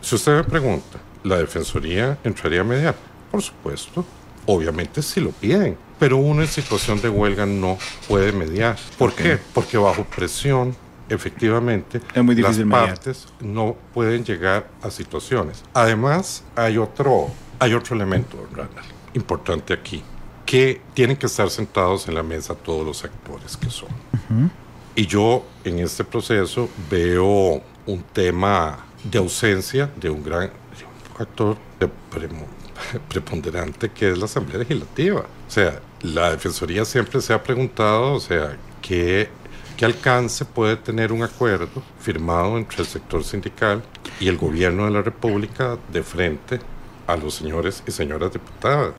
Si usted me pregunta, ¿la Defensoría entraría a mediar? Por supuesto, obviamente si lo piden, pero uno en situación de huelga no puede mediar. ¿Por qué? Porque bajo presión, efectivamente, es muy las difícil mediar. partes no pueden llegar a situaciones. Además, hay otro elemento, don Randall, importante aquí, que tienen que estar sentados en la mesa todos los actores que son. Y yo en este proceso veo un tema de ausencia de un gran actor preponderante que es la Asamblea Legislativa. O sea, la Defensoría siempre se ha preguntado, o sea, ¿qué alcance puede tener un acuerdo firmado entre el sector sindical y el gobierno de la República de frente a los señores y señoras diputadas?